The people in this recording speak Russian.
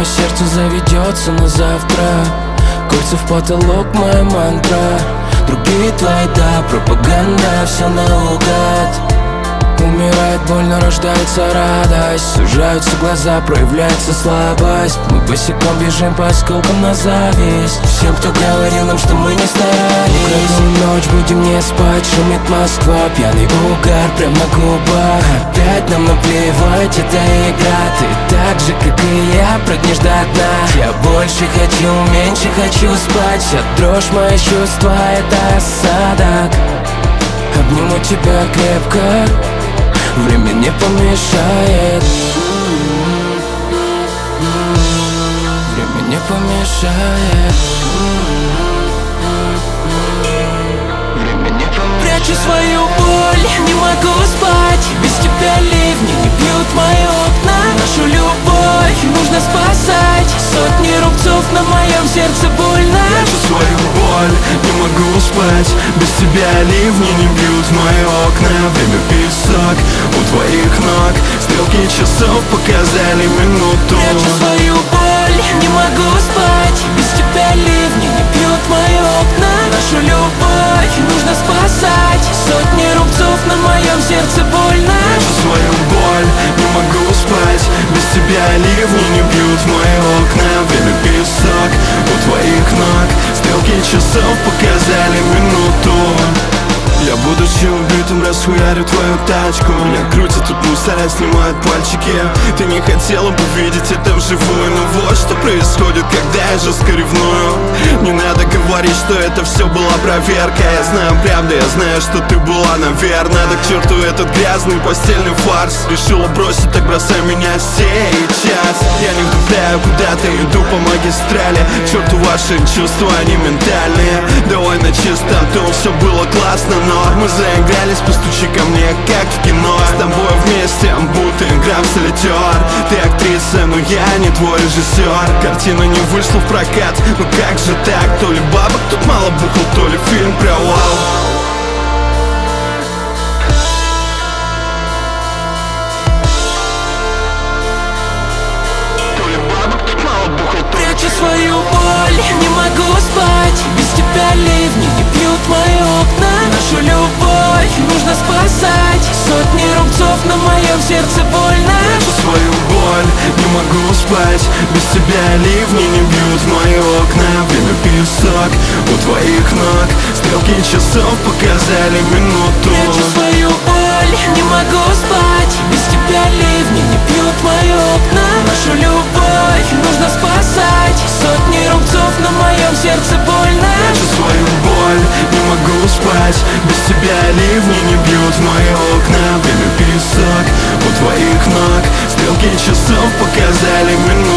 мое сердце заведется на завтра. Кольца в потолок, моя мантра. Другие твои, да, пропаганда, все наугад. Умирает боль, но рождается радость. Сужаются глаза, проявляется слабость. Мы босиком бежим по осколкам на зависть. Всем, кто говорил нам, что мы не старались. Украденную ночь, будем не спать. Шумит Москва, пьяный угар прям на губах. Опять нам наплевать, это игра. Ты так же, как и я, прыгнешь до дна. Я больше хочу, меньше хочу спать. Вся дрожь, мои чувства, это осадок. Обниму тебя крепко, время не помешает. Время не помешает. Время не помешает. Прячу свою боль, не могу спать. Без тебя ливни не бьют мои окна. Нашу любовь нужно спасать. Сотни рубцов на моем сердце больно. Прячу свою боль, не могу спать. Без тебя ливни не бьют мои окна. Время песок у твоих ног. Стрелки часов показали минуту. Прячу свою боль, не могу спать. Без тебя ливни не бьют мои окна. Нашу любовь нужно спасать. Сотни рубцов на моем сердце больно. Прячу свою боль, не могу спать. Без тебя ливни не бьют мои окна. Время песок у твоих ног. Стрелки часов показали минуту. Я, будучи убитым, расхуярю твою тачку. Меня крутят тут мусора, снимают пальчики. Ты не хотела бы видеть это вживую. Но вот что происходит, когда я жестко ревную. Не надо говорить, что это все была проверка. Я знаю правду, я знаю, что ты была, наверное. Да к черту этот грязный постельный фарс. Решила бросить, так бросай меня сейчас. Я не вдупляю, куда-то иду по магистрали. К черту ваши чувства, они ментальные. Давай на чистоту, все было классно, но мы заигрались, постучи ко мне, как в кино. С тобой вместе, будто игра в солитер. Ты актриса, но я не твой режиссер. Картина не вышла в прокат, ну как же так? То ли бабок тут мало бухал, то ли фильм провал. Прячу свою боль, не могу спать. Без тебя ливни не бьют мои окна. Нашу любовь нужно спасать. Сотни рубцов на моем сердце больно. Прячу свою боль, не могу спать. Без тебя ливни не бьют мои окна. Время песок у твоих ног. Стрелки часов показали минуту. Прячу свою боль, не могу спать. Без тебя ливни не бьют мои окна. Нашу любовь нужно спасать. Сотни рубцов на моем сердце больно. Прячу свою боль, не могу спать. Без тебя ливни не бьют мои окна. Время песок у твоих ног. Стрелки часов показали минуту.